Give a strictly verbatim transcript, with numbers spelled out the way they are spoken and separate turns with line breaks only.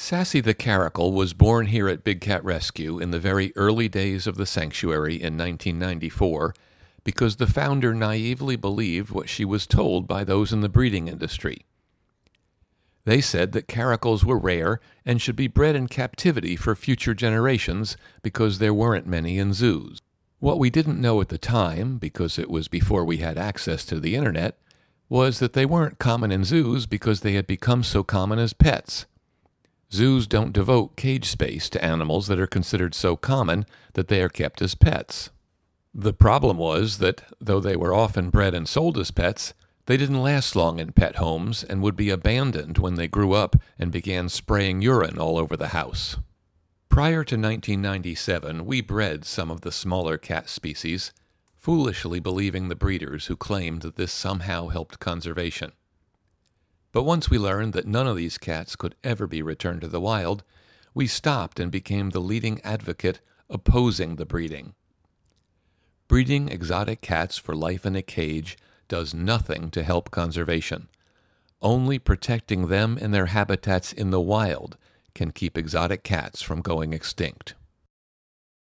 Sassy the Caracal was born here at Big Cat Rescue in the very early days of the sanctuary in nineteen ninety-four because the founder naively believed what she was told by those in the breeding industry. They said that caracals were rare and should be bred in captivity for future generations because there weren't many in zoos. What we didn't know at the time, because it was before we had access to the internet, was that they weren't common in zoos because they had become so common as pets. Zoos don't devote cage space to animals that are considered so common that they are kept as pets. The problem was that, though they were often bred and sold as pets, they didn't last long in pet homes and would be abandoned when they grew up and began spraying urine all over the house. Prior to nineteen ninety-seven, we bred some of the smaller cat species, foolishly believing the breeders who claimed that this somehow helped conservation. But once we learned that none of these cats could ever be returned to the wild, we stopped and became the leading advocate opposing the breeding. Breeding exotic cats for life in a cage does nothing to help conservation. Only protecting them and their habitats in the wild can keep exotic cats from going extinct.